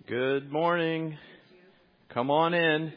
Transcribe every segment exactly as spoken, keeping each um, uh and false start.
Good morning. Come on in.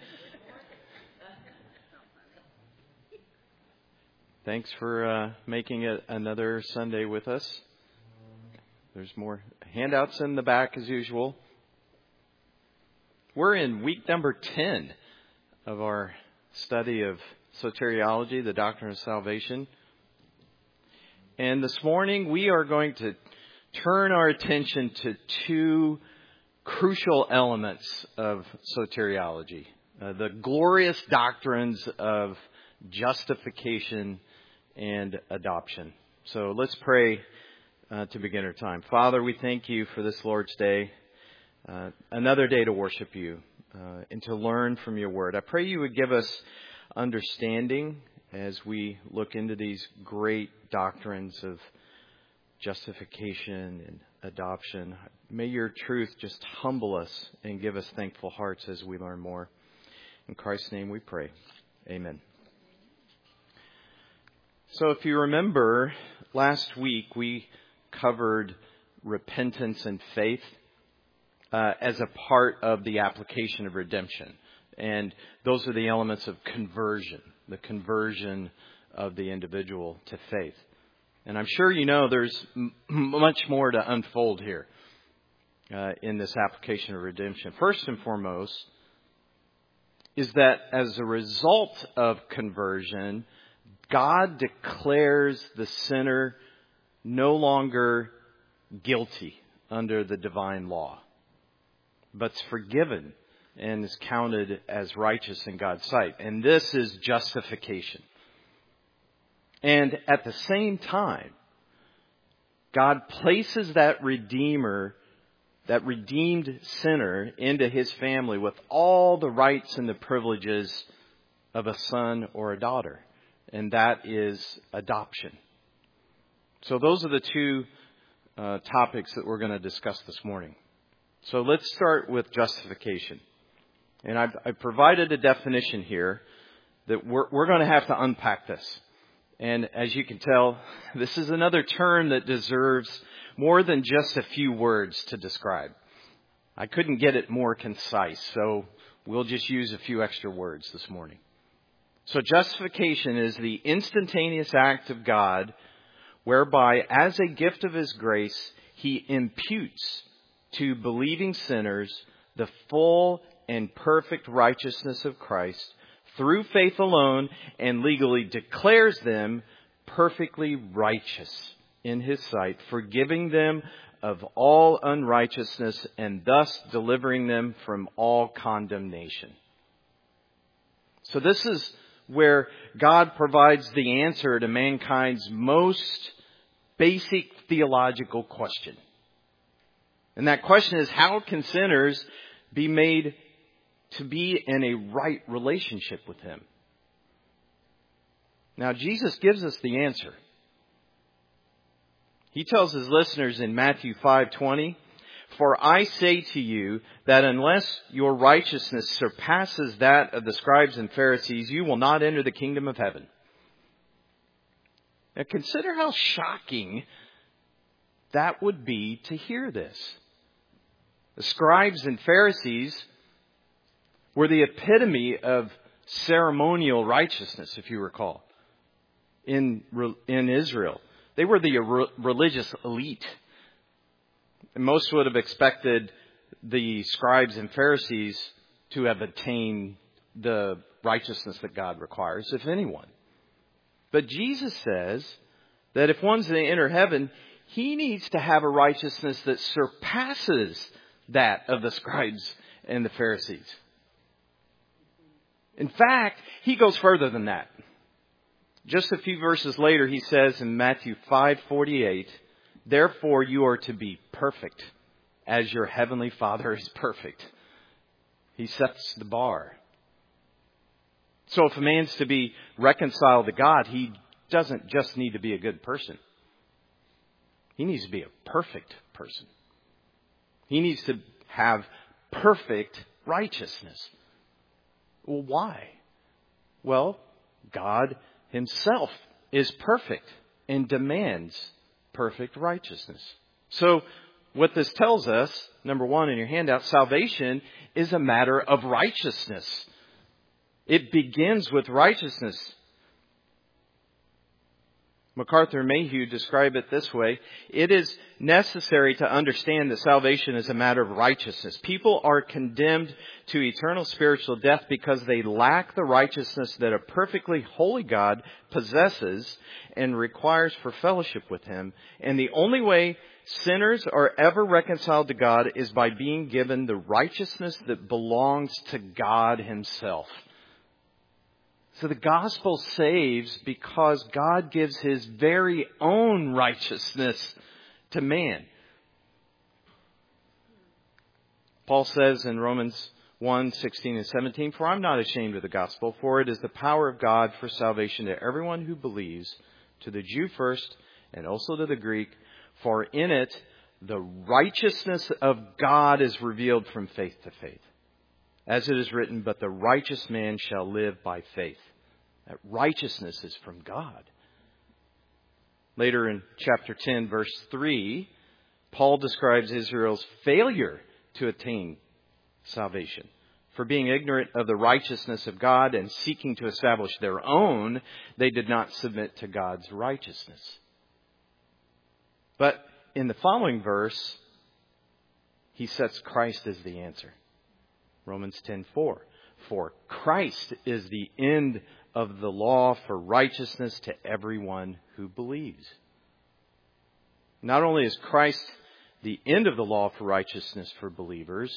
Thanks for uh, making it another Sunday with us. There's more handouts in the back as usual. We're in week number ten of our study of soteriology, the doctrine of salvation. And this morning we are going to turn our attention to two crucial elements of soteriology, uh, the glorious doctrines of justification and adoption. So let's pray uh, to begin our time. Father, we thank you for this Lord's Day, uh, another day to worship you uh, and to learn from your word. I pray you would give us understanding as we look into these great doctrines of justification and adoption. May your truth just humble us and give us thankful hearts as we learn more. In Christ's name we pray. Amen. So if you remember, last week we covered repentance and faith uh, as a part of the application of redemption. And those are the elements of conversion, the conversion of the individual to faith. And I'm sure you know there's m- much more to unfold here uh, in this application of redemption. First and foremost is that as a result of conversion, God declares the sinner no longer guilty under the divine law, but is forgiven and is counted as righteous in God's sight. And this is justification. And at the same time, God places that Redeemer, that redeemed sinner into his family with all the rights and the privileges of a son or a daughter. And that is adoption. So those are the two uh, topics that we're going to discuss this morning. So let's start with justification. And I've, I've provided a definition here that we're, we're going to have to unpack this. And as you can tell, this is another term that deserves more than just a few words to describe. I couldn't get it more concise, so we'll just use a few extra words this morning. So justification is the instantaneous act of God whereby, as a gift of His grace, He imputes to believing sinners the full and perfect righteousness of Christ through faith alone, and legally declares them perfectly righteous in His sight, forgiving them of all unrighteousness and thus delivering them from all condemnation. So this is where God provides the answer to mankind's most basic theological question. And that question is, how can sinners be made to be in a right relationship with Him? Now, Jesus gives us the answer. He tells His listeners in Matthew five twenty, "For I say to you that unless your righteousness surpasses that of the scribes and Pharisees, you will not enter the kingdom of heaven." Now, consider how shocking that would be to hear this. The scribes and Pharisees were the epitome of ceremonial righteousness, if you recall, in in Israel. They were the re- religious elite. And most would have expected the scribes and Pharisees to have attained the righteousness that God requires, if anyone. But Jesus says that if one's to enter heaven, he needs to have a righteousness that surpasses that of the scribes and the Pharisees. In fact, he goes further than that. Just a few verses later, he says in Matthew five forty-eight, "Therefore you are to be perfect, as your heavenly Father is perfect." He sets the bar. So if a man's to be reconciled to God, he doesn't just need to be a good person. He needs to be a perfect person. He needs to have perfect righteousness. Well, why? Well, God Himself is perfect and demands perfect righteousness. So what this tells us, number one in your handout, salvation is a matter of righteousness. It begins with righteousness. MacArthur Mayhew described it this way: it is necessary to understand that salvation is a matter of righteousness. People are condemned to eternal spiritual death because they lack the righteousness that a perfectly holy God possesses and requires for fellowship with Him. And the only way sinners are ever reconciled to God is by being given the righteousness that belongs to God Himself. So the gospel saves because God gives His very own righteousness to man. Paul says in Romans one, sixteen and seventeen, "For I'm not ashamed of the gospel, for it is the power of God for salvation to everyone who believes, to the Jew first and also to the Greek. For in it the righteousness of God is revealed from faith to faith. As it is written, but the righteous man shall live by faith." That righteousness is from God. Later in chapter ten, verse three, Paul describes Israel's failure to attain salvation. For being ignorant of the righteousness of God and seeking to establish their own, they did not submit to God's righteousness. But in the following verse, he sets Christ as the answer. Romans ten four. For Christ is the end of the law for righteousness to everyone who believes. Not only is Christ the end of the law for righteousness for believers,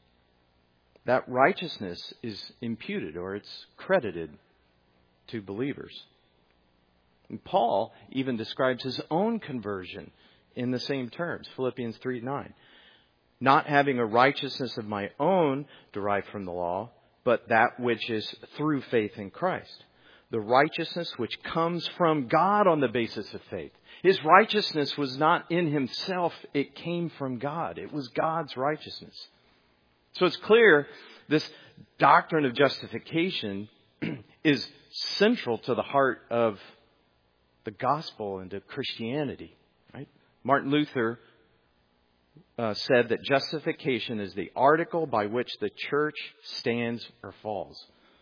that righteousness is imputed, or it's credited to believers. And Paul even describes his own conversion in the same terms. Philippians three nine. Not having a righteousness of my own derived from the law, but that which is through faith in Christ. The righteousness which comes from God on the basis of faith. His righteousness was not in himself. It came from God. It was God's righteousness. So it's clear this doctrine of justification is central to the heart of the gospel and to Christianity. Right? Martin Luther Uh, said that justification is the article by which the church stands or falls.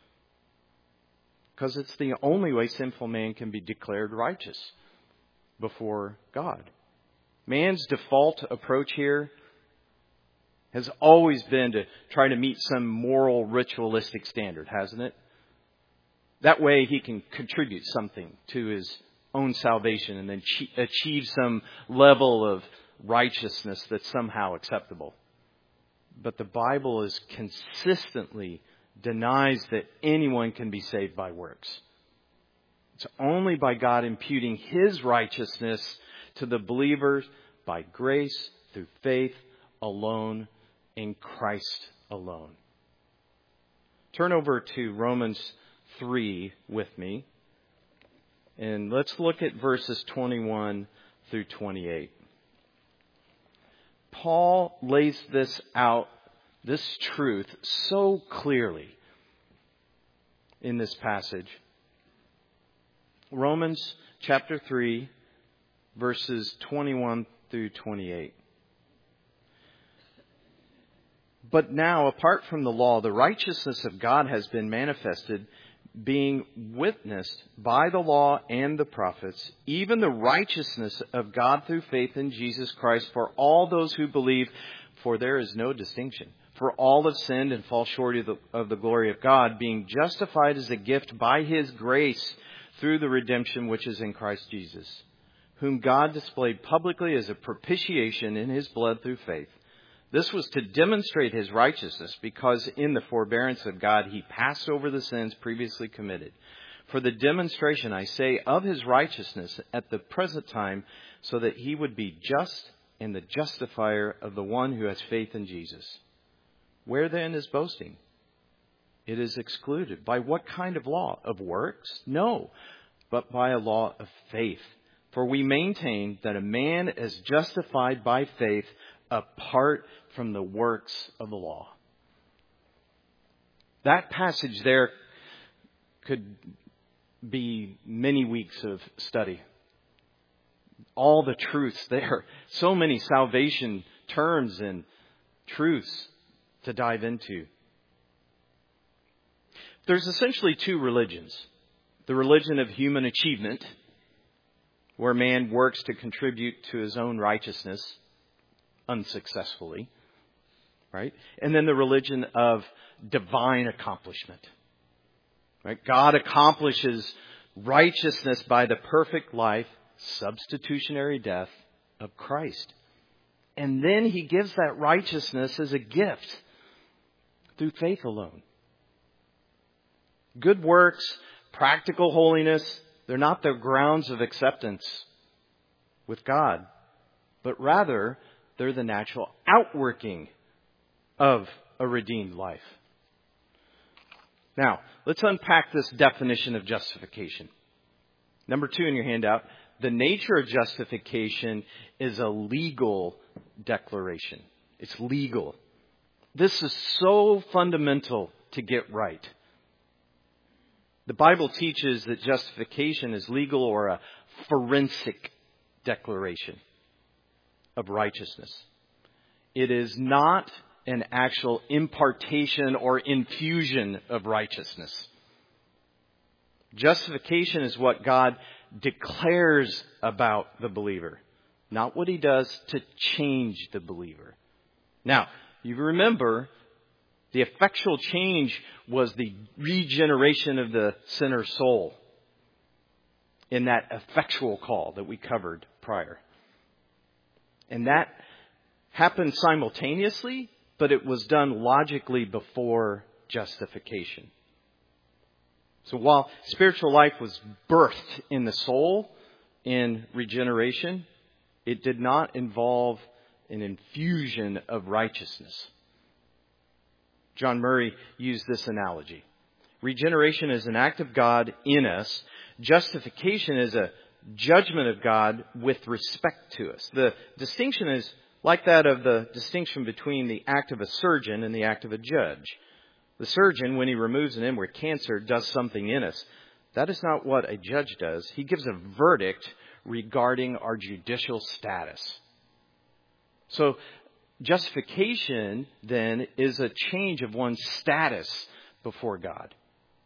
Because it's the only way sinful man can be declared righteous before God. Man's default approach here has always been to try to meet some moral ritualistic standard, hasn't it? That way he can contribute something to his own salvation and then achieve some level of righteousness that's somehow acceptable. But the Bible is consistently denies that anyone can be saved by works. It's only by God imputing His righteousness to the believers by grace, through faith alone, in Christ alone. Turn over to Romans three with me. And let's look at verses twenty-one through twenty-eight. Paul lays this out, this truth, so clearly in this passage. Romans chapter three, verses twenty-one through twenty-eight. But now, apart from the law, the righteousness of God has been manifested, being witnessed by the law and the prophets, even the righteousness of God through faith in Jesus Christ for all those who believe, for there is no distinction. For all have sinned and fall short of the, of the glory of God, being justified as a gift by His grace through the redemption which is in Christ Jesus, whom God displayed publicly as a propitiation in His blood through faith. This was to demonstrate His righteousness, because in the forbearance of God He passed over the sins previously committed. For the demonstration, I say, of His righteousness at the present time, so that He would be just and the justifier of the one who has faith in Jesus. Where then is boasting? It is excluded. By what kind of law? Of works? No, but by a law of faith. For we maintain that a man is justified by faith apart from the works of the law. That passage there could be many weeks of study. All the truths there. So many salvation terms and truths to dive into. There's essentially two religions. The religion of human achievement, where man works to contribute to his own righteousness unsuccessfully, right? And then the religion of divine accomplishment, right? God accomplishes righteousness by the perfect life, substitutionary death of Christ. And then he gives that righteousness as a gift through faith alone. Good works, practical holiness, they're not the grounds of acceptance with God, but rather they're the natural outworking of a redeemed life. Now, let's unpack this definition of justification. Number two in your handout, the nature of justification is a legal declaration. It's legal. This is so fundamental to get right. The Bible teaches that justification is legal or a forensic declaration of righteousness. It is not an actual impartation or infusion of righteousness. Justification is what God declares about the believer, not what he does to change the believer. Now, you remember, the effectual change was the regeneration of the sinner's soul in that effectual call that we covered prior. And that happened simultaneously, but it was done logically before justification. So while spiritual life was birthed in the soul in regeneration, it did not involve an infusion of righteousness. John Murray used this analogy. Regeneration is an act of God in us. Justification is a judgment of God with respect to us. The distinction is like that of the distinction between the act of a surgeon and the act of a judge. The surgeon, when he removes an inward cancer, does something in us. That is not what a judge does. He gives a verdict regarding our judicial status. So, justification, then, is a change of one's status before God.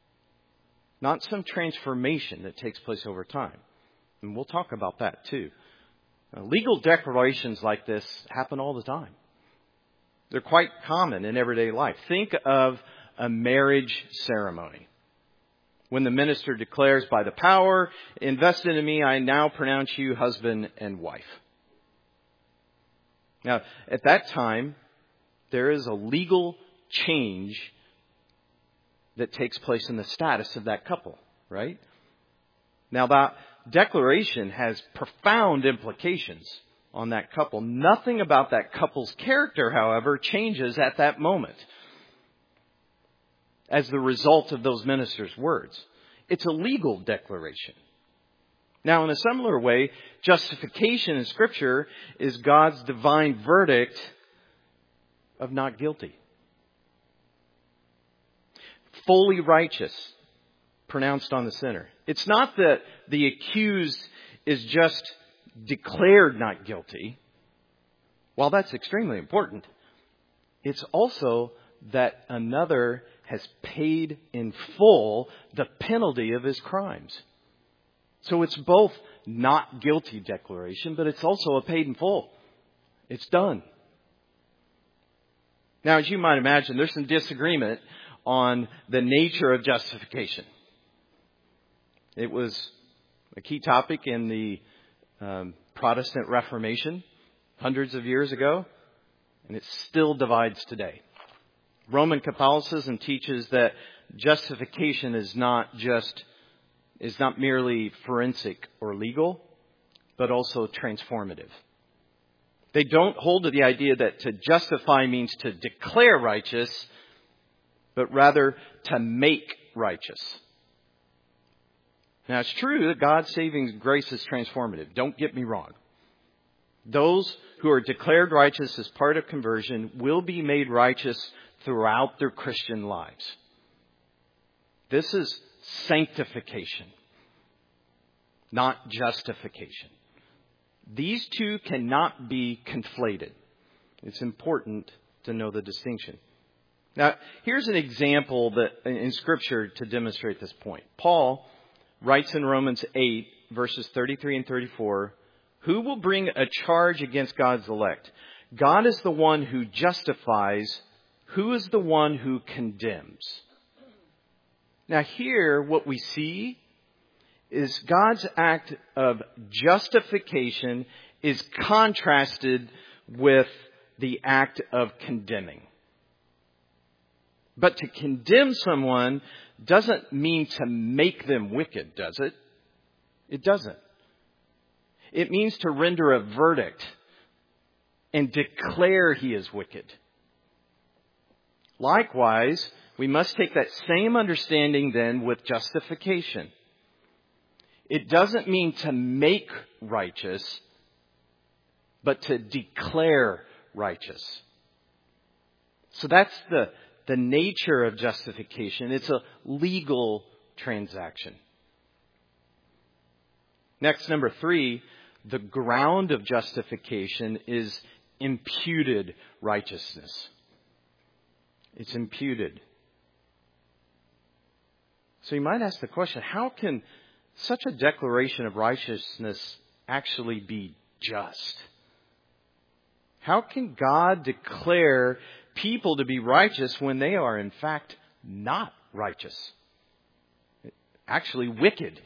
Not some transformation that takes place over time. And we'll talk about that too. Now, legal declarations like this happen all the time. They're quite common in everyday life. Think of a marriage ceremony. When the minister declares, by the power invested in me, I now pronounce you husband and wife. Now, at that time, there is a legal change that takes place in the status of that couple, right? Now, that declaration has profound implications on that couple. Nothing about that couple's character, however, changes at that moment as the result of those ministers' words. It's a legal declaration. Now, in a similar way, justification in Scripture is God's divine verdict of not guilty. Fully righteous, pronounced on the sinner. It's not that the accused is just declared not guilty. While that's extremely important, it's also that another has paid in full the penalty of his crimes. So it's both not guilty declaration, but it's also a paid in full. It's done. Now, as you might imagine, there's some disagreement on the nature of justification. It was a key topic in the um, Protestant Reformation hundreds of years ago, and it still divides today. Roman Catholicism teaches that justification is not just is not merely forensic or legal, but also transformative. They don't hold to the idea that to justify means to declare righteous, but rather to make righteous. Now, it's true that God's saving grace is transformative. Don't get me wrong. Those who are declared righteous as part of conversion will be made righteous throughout their Christian lives. This is sanctification, not justification. These two cannot be conflated. It's important to know the distinction. Now, here's an example that in Scripture to demonstrate this point. Paul writes in Romans eight, verses thirty-three and thirty-four, "Who will bring a charge against God's elect? God is the one who justifies. Who is the one who condemns?" Now here, what we see is God's act of justification is contrasted with the act of condemning. But to condemn someone doesn't mean to make them wicked, does it? It doesn't. It means to render a verdict and declare he is wicked. Likewise, we must take that same understanding then with justification. It doesn't mean to make righteous, but to declare righteous. So that's the, the nature of justification. It's a legal transaction. Next, number three, the ground of justification is imputed righteousness. It's imputed. So you might ask the question, how can such a declaration of righteousness actually be just? How can God declare people to be righteous when they are in fact not righteous? Actually wicked.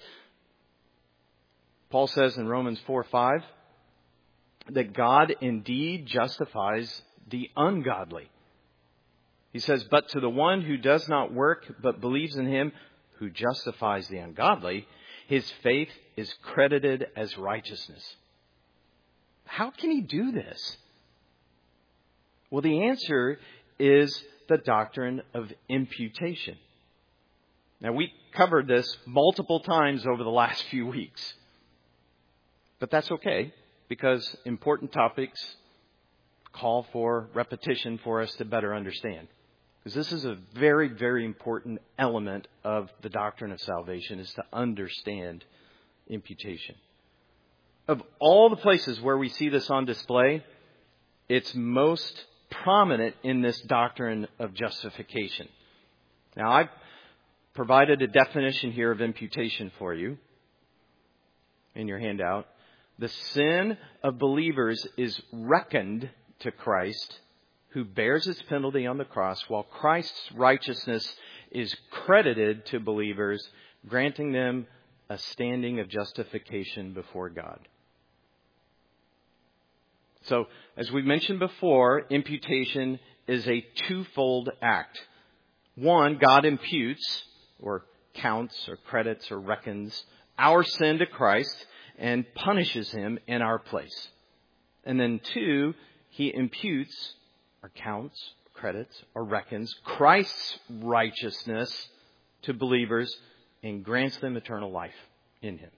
Paul says in Romans four five that God indeed justifies the ungodly. He says, "But to the one who does not work but believes in him who justifies the ungodly, his faith is credited as righteousness." How can he do this? Well, the answer is the doctrine of imputation. Now, we covered this multiple times over the last few weeks. But that's okay, because important topics call for repetition for us to better understand. Because this is a very, very important element of the doctrine of salvation, is to understand imputation. Of all the places where we see this on display, it's most prominent in this doctrine of justification. Now, I've provided a definition here of imputation for you in your handout. The sin of believers is reckoned to Christ, who bears its penalty on the cross, while Christ's righteousness is credited to believers, granting them a standing of justification before God. So, as we mentioned before, imputation is a twofold act. One, God imputes, or counts, or credits, or reckons our sin to Christ and punishes him in our place. And then two, he imputes, or counts, credits, or reckons Christ's righteousness to believers and grants them eternal life in him.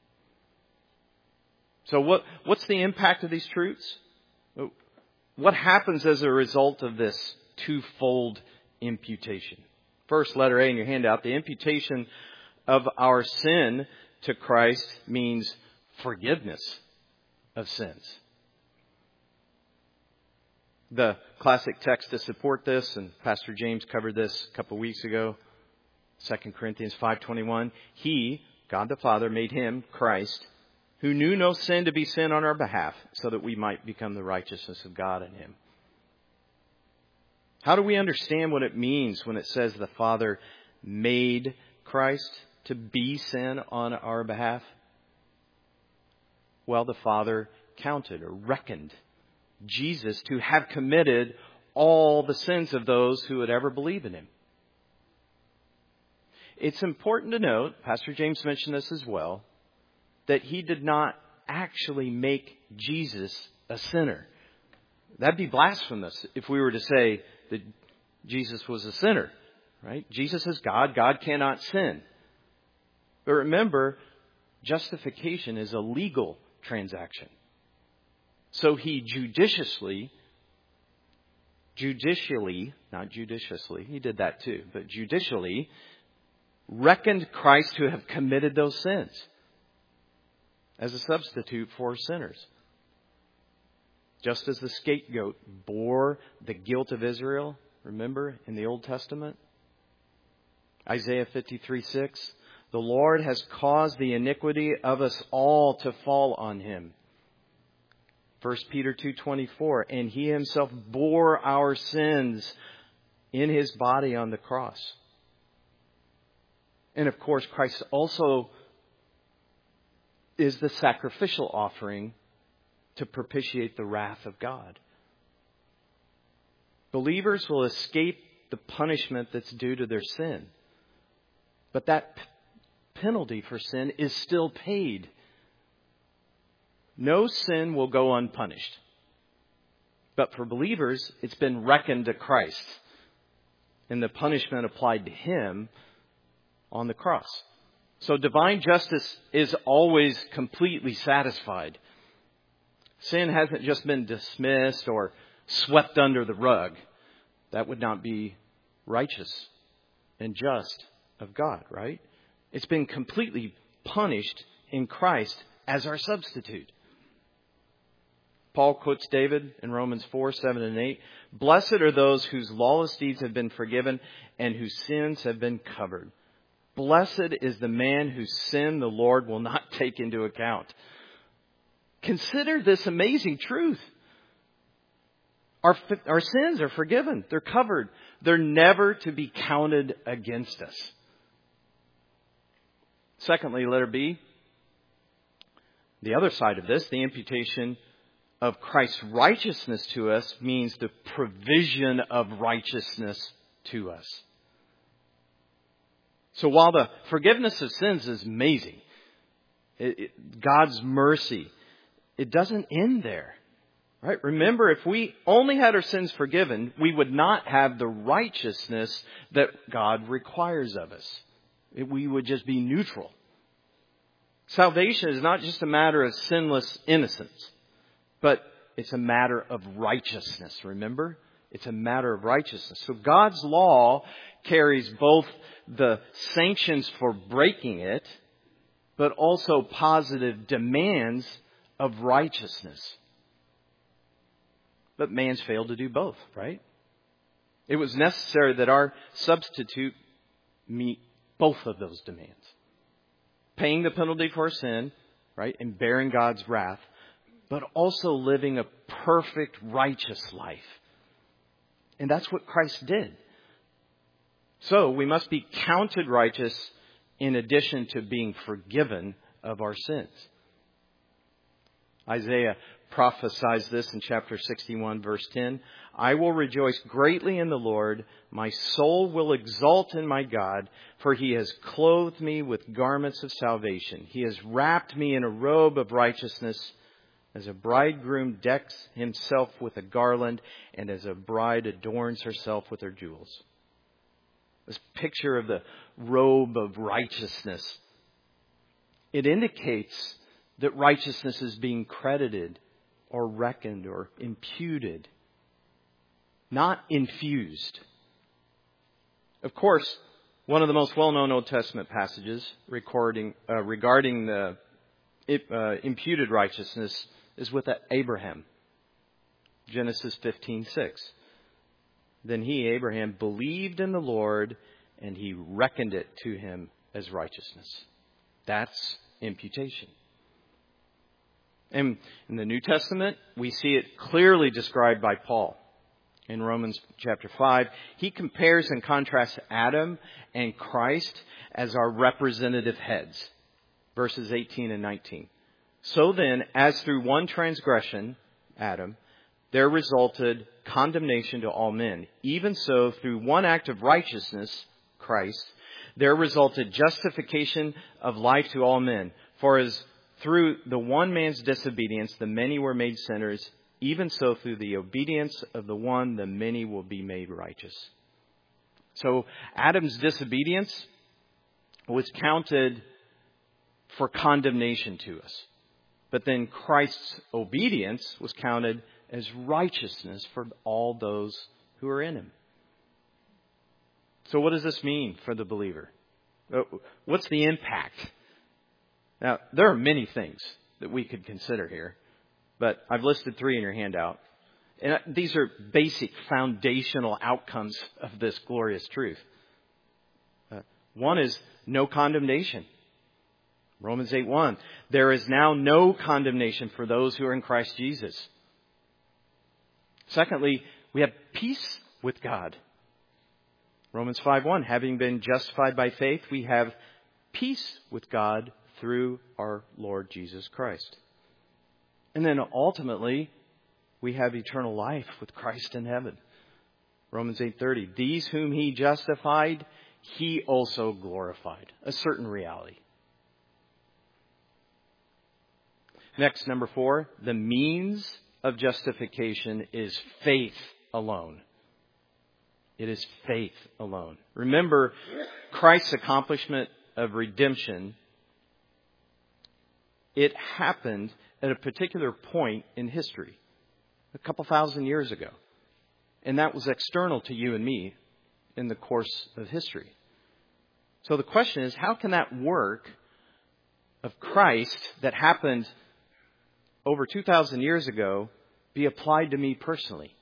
So what, what's the impact of these truths? What happens as a result of this twofold imputation? First, letter A in your handout, the imputation of our sin to Christ means forgiveness of sins. The classic text to support this, and Pastor James covered this a couple of weeks ago, Second Corinthians five twenty-one. He, God the Father, made him, Christ, who knew no sin, to be sin on our behalf, so that we might become the righteousness of God in him. How do we understand what it means when it says the Father made Christ to be sin on our behalf? Well, the Father counted or reckoned Jesus to have committed all the sins of those who would ever believe in him. It's important to note, Pastor James mentioned this as well, that he did not actually make Jesus a sinner. That'd be blasphemous if we were to say that Jesus was a sinner, right? Jesus is God. God cannot sin. But remember, justification is a legal transaction. So he judiciously, judicially, not judiciously, he did that too, but judicially reckoned Christ to have committed those sins as a substitute for sinners. just as the scapegoat bore the guilt of Israel, remember, in the Old Testament? Isaiah fifty-three six, the Lord has caused the iniquity of us all to fall on him. First Peter two twenty-four, and he himself bore our sins in his body on the cross. And of course, Christ also is the sacrificial offering to propitiate the wrath of God. Believers will escape the punishment that's due to their sin. But that p- penalty for sin is still paid. No sin will go unpunished. But for believers, it's been reckoned to Christ. And the punishment applied to him on the cross. So divine justice is always completely satisfied. Sin hasn't just been dismissed or swept under the rug. That would not be righteous and just of God, right? It's been completely punished in Christ as our substitute. Paul quotes David in Romans four, seven and eight. Blessed are those whose lawless deeds have been forgiven and whose sins have been covered. Blessed is the man whose sin the Lord will not take into account. Consider this amazing truth. Our, our sins are forgiven. They're covered. They're never to be counted against us. Secondly, letter B, the other side of this, the imputation of Christ's righteousness to us means the provision of righteousness to us. So while the forgiveness of sins is amazing, it, it, God's mercy, it doesn't end there. Right? Remember, if we only had our sins forgiven, we would not have the righteousness that God requires of us. It, we would just be neutral. Salvation is not just a matter of sinless innocence, but it's a matter of righteousness. Remember? It's a matter of righteousness. So God's law carries both the sanctions for breaking it, but also positive demands of righteousness. But man's failed to do both, right? It was necessary that our substitute meet both of those demands. Paying the penalty for sin, right, and bearing God's wrath, but also living a perfect, righteous life. And that's what Christ did. So we must be counted righteous in addition to being forgiven of our sins. Isaiah prophesies this in chapter sixty-one, verse ten. I will rejoice greatly in the Lord. My soul will exult in my God, for he has clothed me with garments of salvation. He has wrapped me in a robe of righteousness, as a bridegroom decks himself with a garland, and as a bride adorns herself with her jewels. This picture of the robe of righteousness, it indicates that righteousness is being credited or reckoned or imputed, not infused. Of course, one of the most well-known Old Testament passages recording, uh, regarding the uh, imputed righteousness is with Abraham. Genesis fifteen six. Then he, Abraham, believed in the Lord, and he reckoned it to him as righteousness. That's imputation. And in the New Testament, we see it clearly described by Paul. In Romans chapter five, he compares and contrasts Adam and Christ as our representative heads. Verses eighteen and nineteen. So then, as through one transgression, Adam, there resulted condemnation to all men. Even so, through one act of righteousness, Christ, there resulted justification of life to all men. For as through the one man's disobedience, the many were made sinners, even so through the obedience of the one, the many will be made righteous. So Adam's disobedience was counted for condemnation to us. But then Christ's obedience was counted as righteousness for all those who are in him. So what does this mean for the believer? What's the impact? Now, there are many things that we could consider here. But I've listed three in your handout. And these are basic foundational outcomes of this glorious truth. Uh, one is no condemnation. Romans eight one. There is now no condemnation for those who are in Christ Jesus. Secondly, we have peace with God. Romans five one. Having been justified by faith, we have peace with God through our Lord Jesus Christ. And then ultimately, we have eternal life with Christ in heaven. Romans eight thirty. These whom He justified, He also glorified. A certain reality. Next, number four. The means of justification is faith alone. It is faith alone. Remember, Christ's accomplishment of redemption, it happened at a particular point in history. A couple thousand years ago. And that was external to you and me in the course of history. So the question is, how can that work of Christ that happened over two thousand years ago be applied to me personally?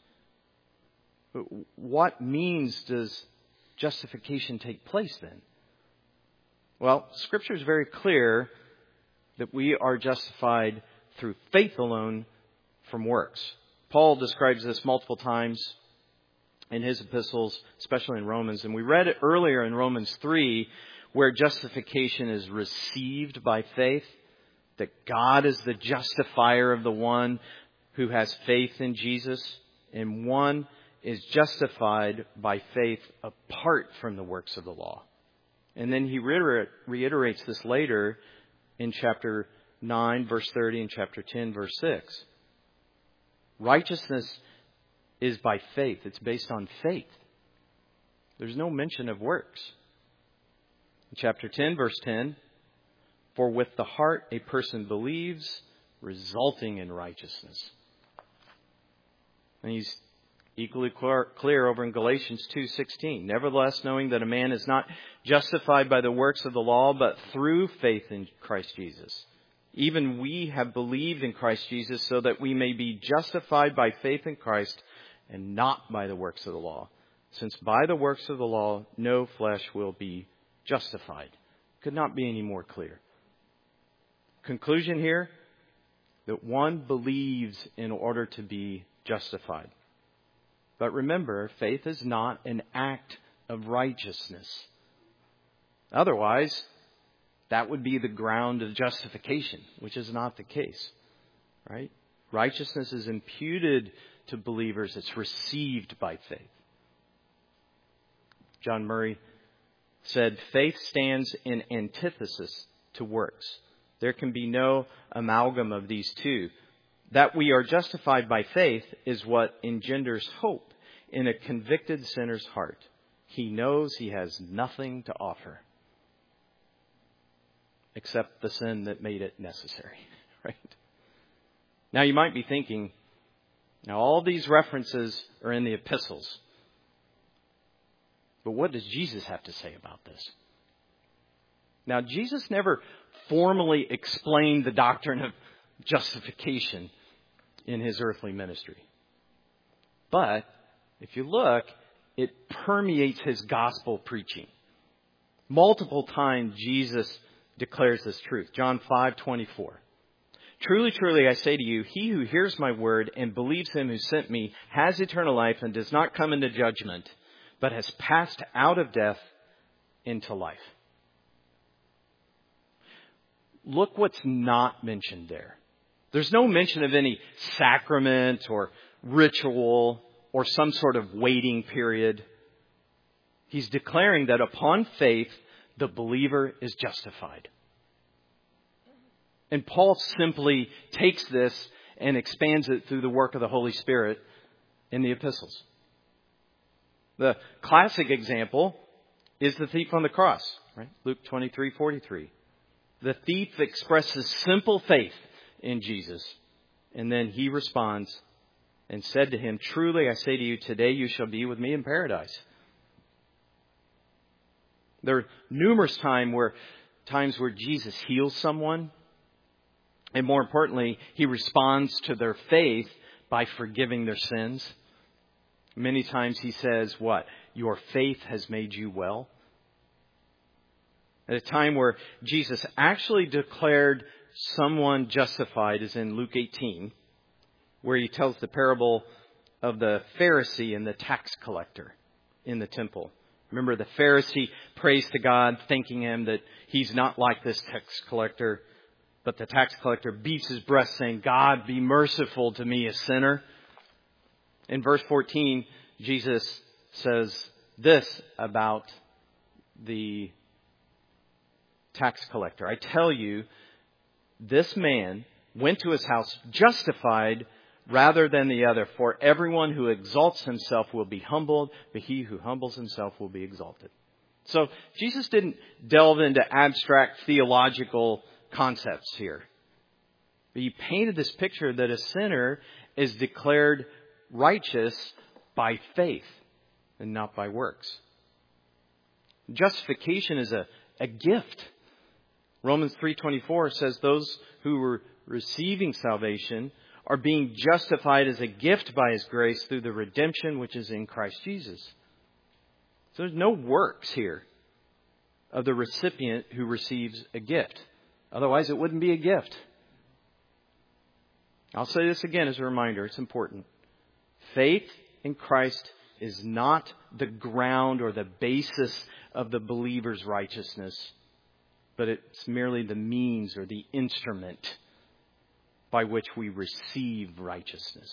What means does justification take place then? Well, Scripture is very clear that we are justified through faith alone from works. Paul describes this multiple times in his epistles, especially in Romans. And we read it earlier in Romans three, where justification is received by faith, that God is the justifier of the one who has faith in Jesus, and one is justified by faith apart from the works of the law. And then he reiterates this later in chapter nine, verse thirty, and chapter ten, verse six. Righteousness is by faith. It's based on faith. There's no mention of works. In chapter ten, verse ten, for with the heart a person believes, resulting in righteousness. And he's equally clear over in Galatians two sixteen. Nevertheless, knowing that a man is not justified by the works of the law, but through faith in Christ Jesus. Even we have believed in Christ Jesus so that we may be justified by faith in Christ and not by the works of the law. Since by the works of the law, no flesh will be justified. Could not be any more clear. Conclusion here, that one believes in order to be justified. But remember, faith is not an act of righteousness. Otherwise, that would be the ground of justification, which is not the case, right? Righteousness is imputed to believers. It's received by faith. John Murray said, faith stands in antithesis to works. There can be no amalgam of these two. That we are justified by faith is what engenders hope in a convicted sinner's heart. He knows he has nothing to offer except the sin that made it necessary, right? Now you might be thinking, now all these references are in the epistles. But what does Jesus have to say about this? Now, Jesus never formally explained the doctrine of justification in his earthly ministry. But if you look, it permeates his gospel preaching. Multiple times Jesus declares this truth. John five twenty-four. Truly, truly, I say to you, he who hears my word and believes him who sent me has eternal life and does not come into judgment, but has passed out of death into life. Look what's not mentioned there. There's no mention of any sacrament or ritual or some sort of waiting period. He's declaring that upon faith, the believer is justified. And Paul simply takes this and expands it through the work of the Holy Spirit in the epistles. The classic example is the thief on the cross, right? Luke twenty-three forty-three. The thief expresses simple faith in Jesus. And then he responds and said to him, truly I say to you, today you shall be with me in paradise. There are numerous time where, times where Jesus heals someone, And more importantly, he responds to their faith by forgiving their sins. Many times he says, what? Your faith has made you well. At a time where Jesus actually declared someone justified, as in Luke eighteen, where he tells the parable of the Pharisee and the tax collector in the temple. Remember, the Pharisee prays to God, thanking him that he's not like this tax collector. But the tax collector beats his breast, saying, God, be merciful to me, a sinner. In verse fourteen, Jesus says this about the tax collector. I tell you, this man went to his house justified rather than the other. For everyone who exalts himself will be humbled, but he who humbles himself will be exalted. So Jesus didn't delve into abstract theological concepts here. But he painted this picture that a sinner is declared righteous by faith and not by works. Justification is a, a gift. Romans three twenty-four says those who were receiving salvation are being justified as a gift by His grace through the redemption which is in Christ Jesus. So there's no works here of the recipient who receives a gift. Otherwise, it wouldn't be a gift. I'll say this again as a reminder. It's important. Faith in Christ is not the ground or the basis of the believer's righteousness, but it's merely the means or the instrument by which we receive righteousness.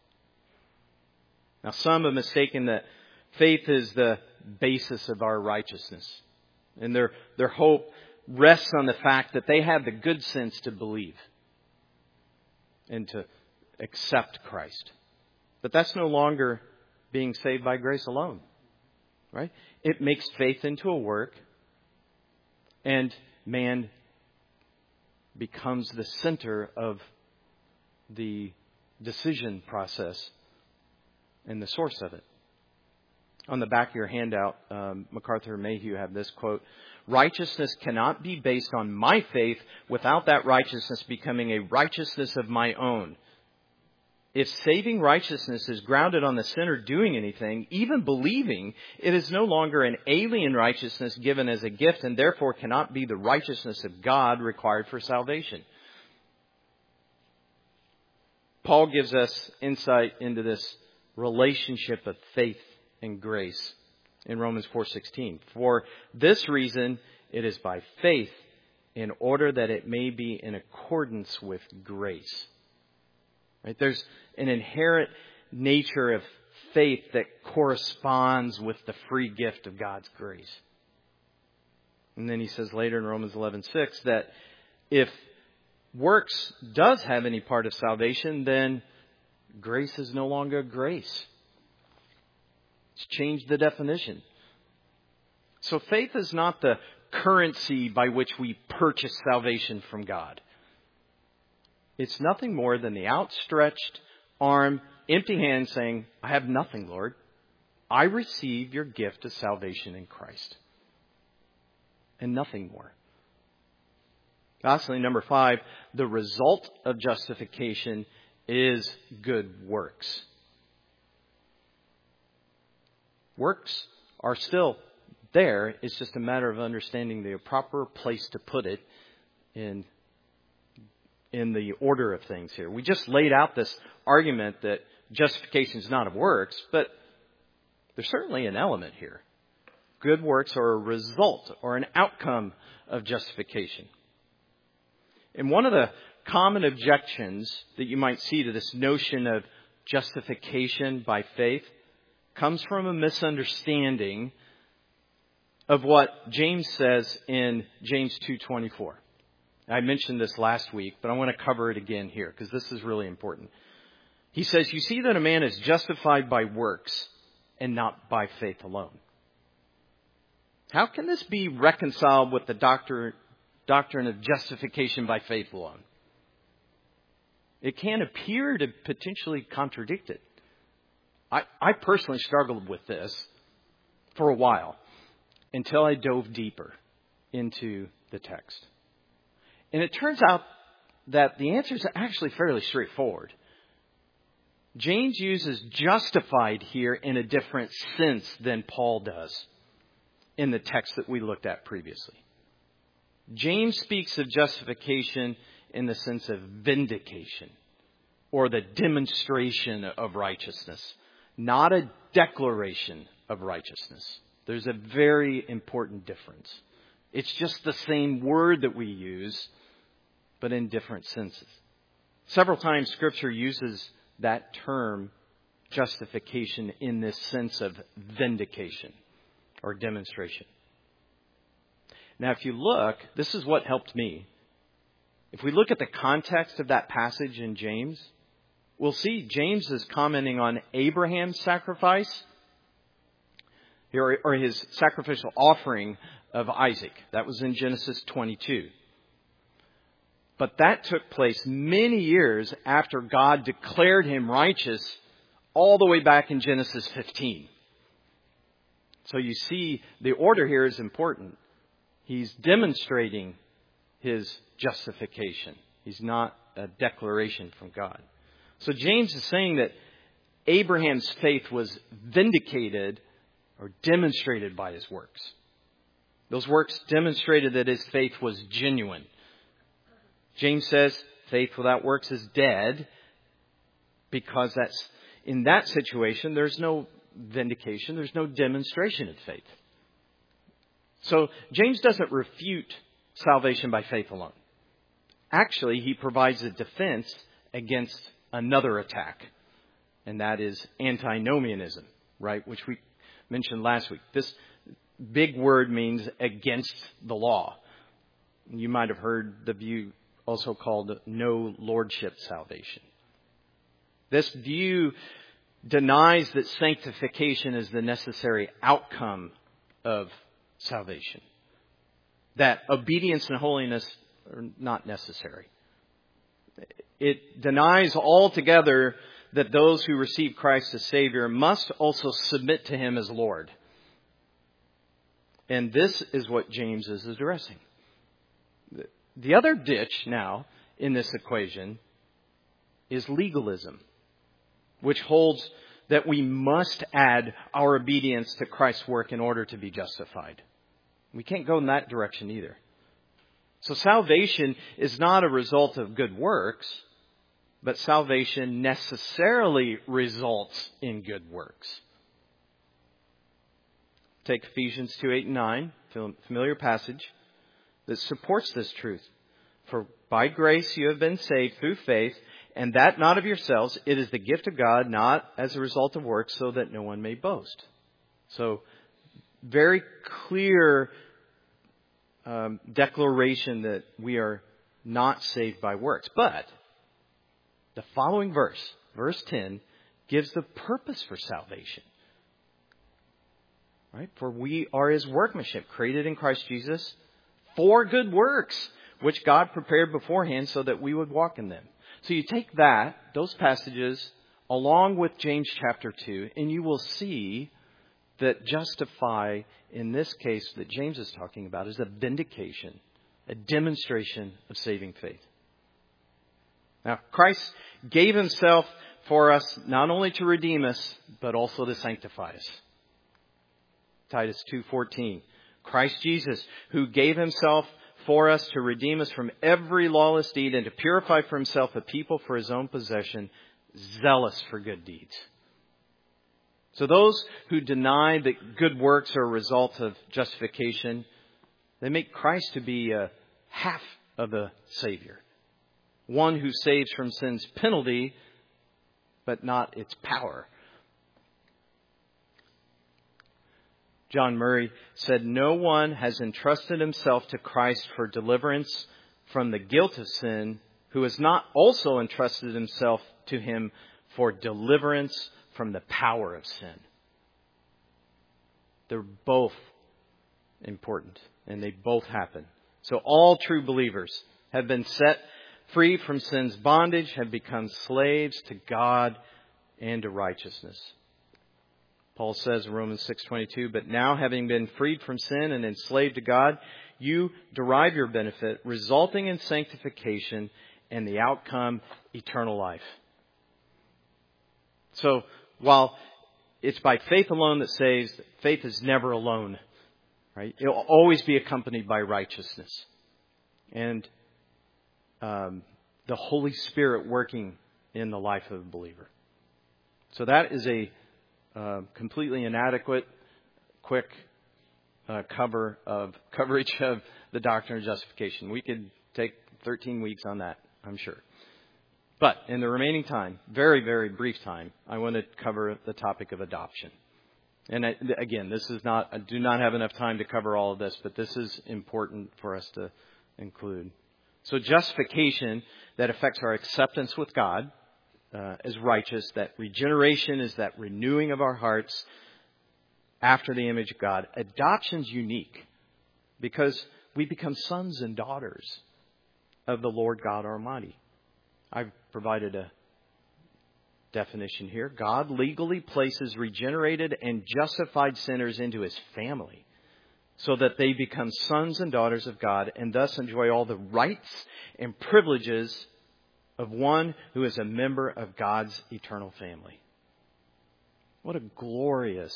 Now, some have mistaken that faith is the basis of our righteousness, and their their hope rests on the fact that they have the good sense to believe and to accept Christ. But that's no longer being saved by grace alone, right? It makes faith into a work, and man becomes the center of the decision process and the source of it. On the back of your handout, um, MacArthur and Mayhew have this quote: righteousness cannot be based on my faith without that righteousness becoming a righteousness of my own. If saving righteousness is grounded on the sinner doing anything, even believing, it is no longer an alien righteousness given as a gift and therefore cannot be the righteousness of God required for salvation. Paul gives us insight into this relationship of faith and grace in Romans four sixteen. For this reason, it is by faith, in order that it may be in accordance with grace. Right? There's an inherent nature of faith that corresponds with the free gift of God's grace. And then he says later in Romans eleven six that if works does have any part of salvation, then grace is no longer grace. It's changed the definition. So faith is not the currency by which we purchase salvation from God. It's nothing more than the outstretched arm, empty hand saying, I have nothing, Lord. I receive your gift of salvation in Christ. And nothing more. Lastly, number five, the result of justification is good works. Works are still there. It's just a matter of understanding the proper place to put it in in the order of things here. We just laid out this argument that justification is not of works, but there's certainly an element here. Good works are a result or an outcome of justification. And one of the common objections that you might see to this notion of justification by faith comes from a misunderstanding of what James says in James two twenty-four. I mentioned this last week, but I want to cover it again here because this is really important. He says, you see that a man is justified by works and not by faith alone. How can this be reconciled with the doctrine, doctrine of justification by faith alone? It can appear to potentially contradict it. I, I personally struggled with this for a while until I dove deeper into the text. And it turns out that the answer is actually fairly straightforward. James uses justified here in a different sense than Paul does in the text that we looked at previously. James speaks of justification in the sense of vindication or the demonstration of righteousness, not a declaration of righteousness. There's a very important difference. It's just the same word that we use, but in different senses. Several times Scripture uses that term, justification, in this sense of vindication or demonstration. Now, if you look, this is what helped me. If we look at the context of that passage in James, we'll see James is commenting on Abraham's sacrifice or, or his sacrificial offering of Isaac. That was in Genesis twenty-two. But that took place many years after God declared him righteous, all the way back in Genesis fifteen. So you see, the order here is important. He's demonstrating his justification. He's not a declaration from God. So James is saying that Abraham's faith was vindicated or demonstrated by his works. Those works demonstrated that his faith was genuine. James says faith without works is dead, because that's in that situation there's no vindication, there's no demonstration of faith. So James doesn't refute salvation by faith alone. Actually, he provides a defense against another attack, and that is antinomianism, right? Which we mentioned last week. This big word means against the law. You might have heard the view also called no lordship salvation. This view denies that sanctification is the necessary outcome of salvation, that obedience and holiness are not necessary. It denies altogether that those who receive Christ as Savior must also submit to Him as Lord. And this is what James is addressing. The other ditch now in this equation is legalism, which holds that we must add our obedience to Christ's work in order to be justified. We can't go in that direction either. So salvation is not a result of good works, but salvation necessarily results in good works. Take Ephesians two, eight, and nine, familiar passage that supports this truth. For by grace you have been saved through faith, and that not of yourselves. It is the gift of God, not as a result of works, so that no one may boast. So, very clear um, declaration that we are not saved by works. But the following verse, verse ten, gives the purpose for salvation. Right? For we are His workmanship, created in Christ Jesus for good works, which God prepared beforehand so that we would walk in them. So you take that, those passages, along with James chapter two, and you will see that justify, in this case that James is talking about, is a vindication, a demonstration of saving faith. Now, Christ gave Himself for us not only to redeem us, but also to sanctify us. Titus two fourteen. Christ Jesus, who gave Himself for us to redeem us from every lawless deed and to purify for Himself a people for His own possession, zealous for good deeds. So those who deny that good works are a result of justification, they make Christ to be a half of a Savior. One who saves from sin's penalty, but not its power. John Murray said, no one has entrusted himself to Christ for deliverance from the guilt of sin who has not also entrusted himself to Him for deliverance from the power of sin. They're both important, and they both happen. So all true believers have been set free from sin's bondage, have become slaves to God and to righteousness. Paul says in Romans six twenty-two, but now having been freed from sin and enslaved to God, you derive your benefit, resulting in sanctification and the outcome, eternal life. So while it's by faith alone that saves, faith is never alone. Right? It will always be accompanied by righteousness. And um, the Holy Spirit working in the life of a believer. So that is a uh, completely inadequate, quick uh, cover of coverage of the doctrine of justification. We could take thirteen weeks on that, I'm sure. But in the remaining time, very, very brief time, I want to cover the topic of adoption. And I, again, this is not, I do not have enough time to cover all of this, but this is important for us to include. So justification that affects our acceptance with God uh, as righteous, that regeneration is that renewing of our hearts after the image of God. Adoption's unique because we become sons and daughters of the Lord God Almighty. I've provided a definition here. God legally places regenerated and justified sinners into His family so that they become sons and daughters of God and thus enjoy all the rights and privileges of one who is a member of God's eternal family. What a glorious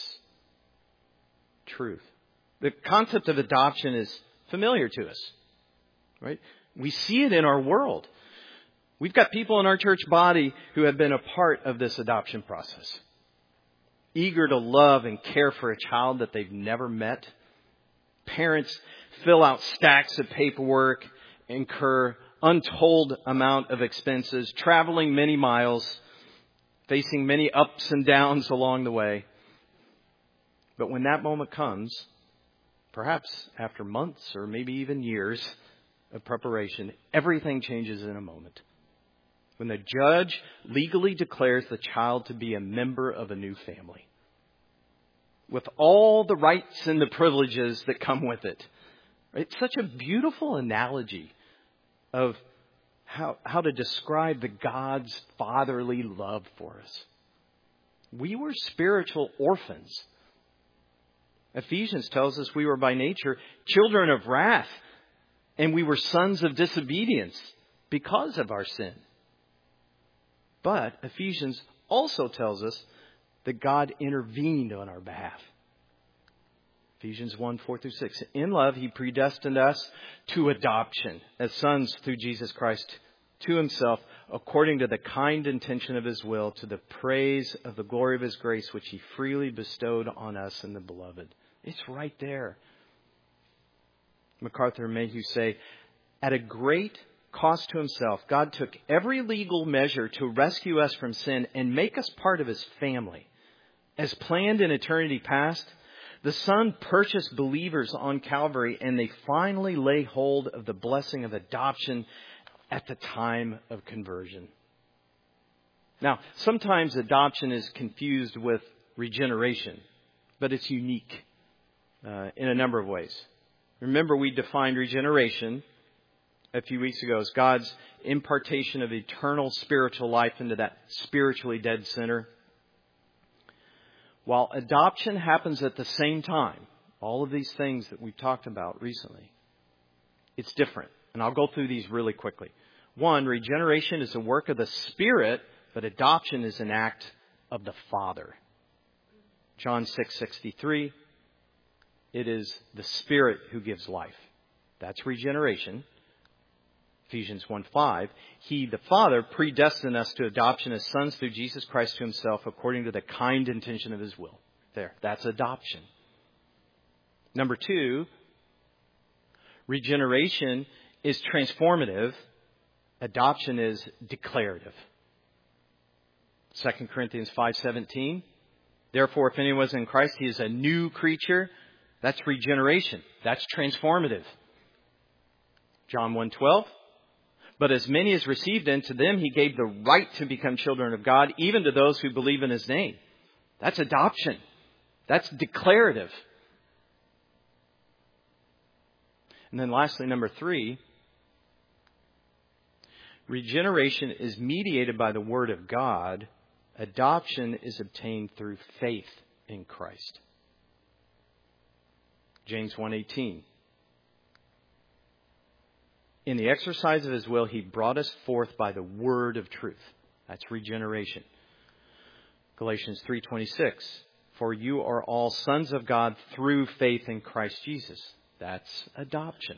truth. The concept of adoption is familiar to us, right? We see it in our world. We've got people in our church body who have been a part of this adoption process. Eager to love and care for a child that they've never met. Parents fill out stacks of paperwork, incur untold amount of expenses, traveling many miles, facing many ups and downs along the way. But when that moment comes, perhaps after months or maybe even years of preparation, everything changes in a moment. When the judge legally declares the child to be a member of a new family, with all the rights and the privileges that come with it. It's such a beautiful analogy of how, how to describe the God's fatherly love for us. We were spiritual orphans. Ephesians tells us we were by nature children of wrath, and we were sons of disobedience because of our sin. But Ephesians also tells us that God intervened on our behalf. Ephesians one, four through six. In love, He predestined us to adoption as sons through Jesus Christ to Himself, according to the kind intention of His will, to the praise of the glory of His grace, which He freely bestowed on us in the Beloved. It's right there. MacArthur and Mayhew say, at a great cost to Himself, God took every legal measure to rescue us from sin and make us part of His family. As planned in eternity past, the Son purchased believers on Calvary, and they finally lay hold of the blessing of adoption at the time of conversion. Now, sometimes adoption is confused with regeneration, but it's unique uh, in a number of ways. Remember, we defined regeneration a few weeks ago as God's impartation of eternal spiritual life into that spiritually dead sinner. While adoption happens at the same time, all of these things that we've talked about recently, it's different. And I'll go through these really quickly. One, regeneration is a work of the Spirit, but adoption is an act of the Father. John six sixty-three, it is the Spirit who gives life. That's regeneration. Ephesians one five, He, the Father, predestined us to adoption as sons through Jesus Christ to Himself according to the kind intention of His will. There, that's adoption. Number two, regeneration is transformative. Adoption is declarative. Second Corinthians five seventeen, therefore if anyone is in Christ, he is a new creature. That's regeneration. That's transformative. John one twelve, but as many as received Him, to them He gave the right to become children of God, even to those who believe in His name. That's adoption. That's declarative. And then lastly, number three, regeneration is mediated by the Word of God. Adoption is obtained through faith in Christ. James one eighteen. In the exercise of His will, He brought us forth by the word of truth. That's regeneration. Galatians three twenty-six. For you are all sons of God through faith in Christ Jesus. That's adoption.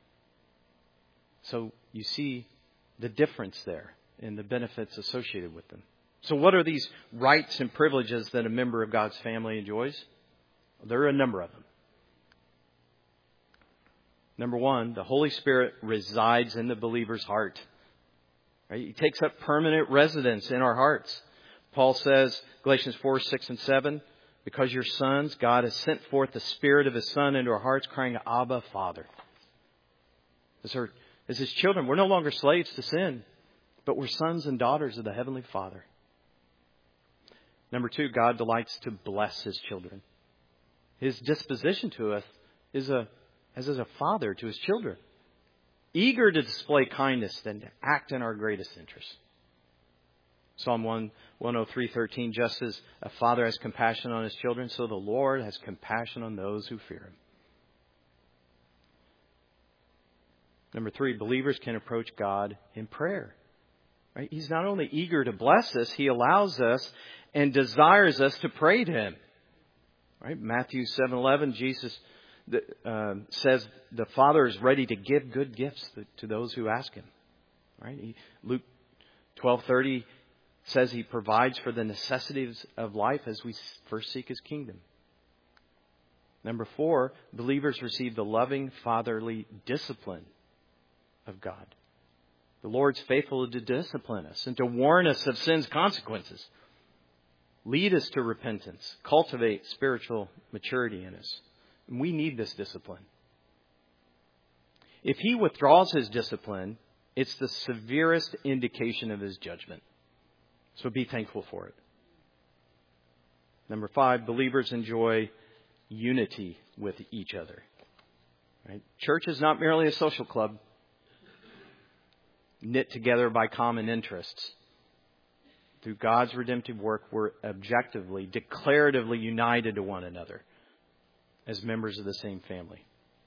So you see the difference there in the benefits associated with them. So what are these rights and privileges that a member of God's family enjoys? There are a number of them. Number one, the Holy Spirit resides in the believer's heart. Right? He takes up permanent residence in our hearts. Paul says, Galatians four, six, and seven, because you're sons, God has sent forth the Spirit of His Son into our hearts, crying, Abba, Father. As, our, as His children, we're no longer slaves to sin, but we're sons and daughters of the Heavenly Father. Number two, God delights to bless His children. His disposition to us is a, as is a father to His children, eager to display kindness and to act in our greatest interest. Psalm one oh three thirteen, just as a father has compassion on his children, so the Lord has compassion on those who fear Him. Number three, believers can approach God in prayer. Right? He's not only eager to bless us, He allows us and desires us to pray to Him. Right? Matthew seven eleven, Jesus uh, says the Father is ready to give good gifts to those who ask Him. Right? He, Luke twelve thirty says He provides for the necessities of life as we first seek His kingdom. Number four, believers receive the loving fatherly discipline of God. The Lord's faithful to discipline us and to warn us of sin's consequences, lead us to repentance, cultivate spiritual maturity in us. And we need this discipline. If He withdraws His discipline, it's the severest indication of His judgment. So be thankful for it. Number five, believers enjoy unity with each other. Right? Church is not merely a social club knit together by common interests. Through God's redemptive work, we're objectively, declaratively united to one another as members of the same family.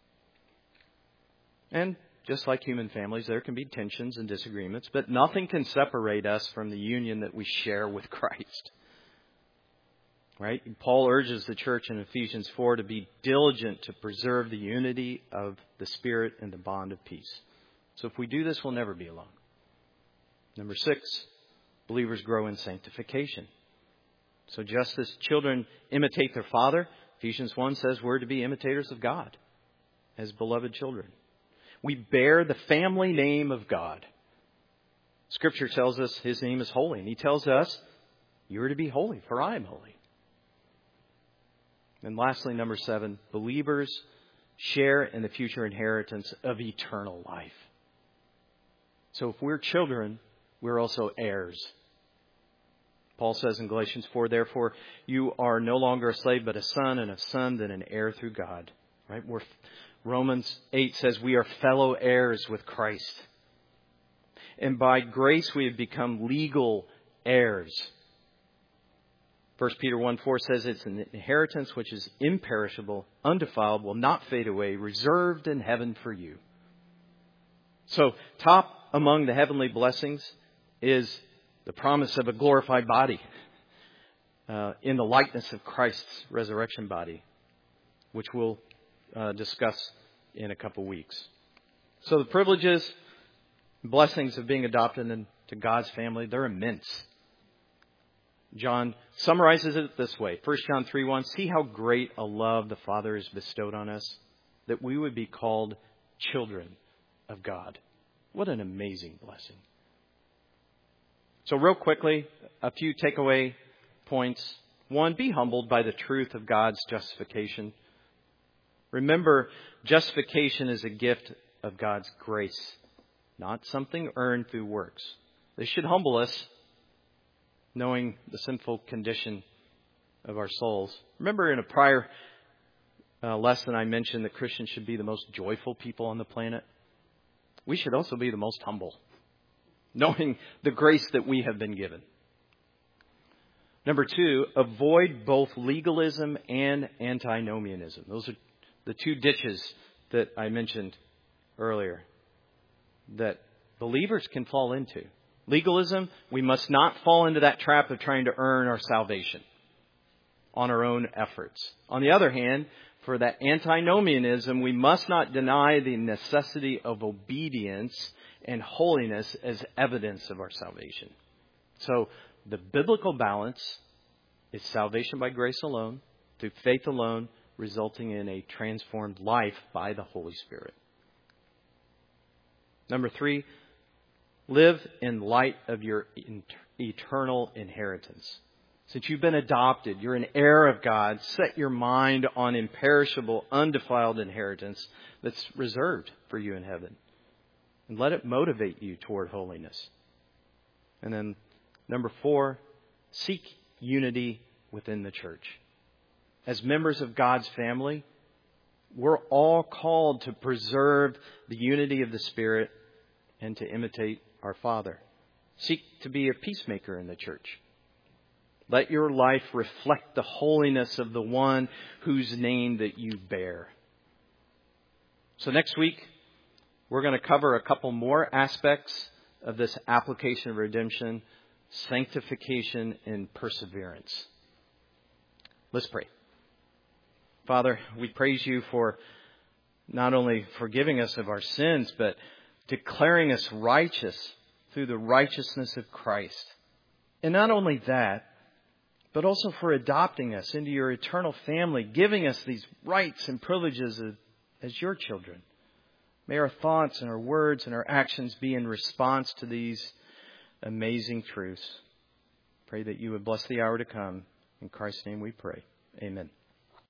And just like human families, there can be tensions and disagreements, but nothing can separate us from the union that we share with Christ. Right? Paul urges the church in Ephesians four to be diligent to preserve the unity of the Spirit and the bond of peace. So if we do this, we'll never be alone. Number six, believers grow in sanctification. So just as children imitate their father, Ephesians one says we're to be imitators of God as beloved children. We bear the family name of God. Scripture tells us His name is holy. And He tells us, you are to be holy, for I am holy. And lastly, number seven, believers share in the future inheritance of eternal life. So if we're children, we're also heirs. Paul says in Galatians four, therefore, you are no longer a slave, but a son, and a son, then an heir through God. Right? We're Romans eight says we are fellow heirs with Christ. And by grace we have become legal heirs. First Peter one four says it's an inheritance which is imperishable, undefiled, will not fade away, reserved in heaven for you. So top among the heavenly blessings is the promise of a glorified body uh, in the likeness of Christ's resurrection body, which we'll Uh, discuss in a couple weeks. So the privileges, blessings of being adopted into God's family, they're immense. John summarizes it this way. First John three one, see how great a love the Father has bestowed on us, that we would be called children of God. What an amazing blessing. So real quickly, a few takeaway points. One, be humbled by the truth of God's justification. Remember, justification is a gift of God's grace, not something earned through works. This should humble us, knowing the sinful condition of our souls. Remember in a prior uh, lesson I mentioned that Christians should be the most joyful people on the planet. We should also be the most humble, knowing the grace that we have been given. Number two, avoid both legalism and antinomianism. Those are the two ditches that I mentioned earlier. that believers can fall into. Legalism, we must not fall into that trap of trying to earn our salvation on our own efforts. On the other hand, for that antinomianism, we must not deny the necessity of obedience and holiness as evidence of our salvation. So the biblical balance is salvation by grace alone, through faith alone, resulting in a transformed life by the Holy Spirit. Number three, live in light of your eternal inheritance. Since you've been adopted, you're an heir of God, set your mind on imperishable, undefiled inheritance that's reserved for you in heaven. And let it motivate you toward holiness. And then number four, seek unity within the church. As members of God's family, we're all called to preserve the unity of the Spirit and to imitate our Father. Seek to be a peacemaker in the church. Let your life reflect the holiness of the one whose name that you bear. So next week, we're going to cover a couple more aspects of this application of redemption, sanctification and perseverance. Let's pray. Father, we praise you for not only forgiving us of our sins, but declaring us righteous through the righteousness of Christ. And not only that, but also for adopting us into your eternal family, giving us these rights and privileges as, as your children. May our thoughts and our words and our actions be in response to these amazing truths. Pray that you would bless the hour to come. In Christ's name we pray. Amen.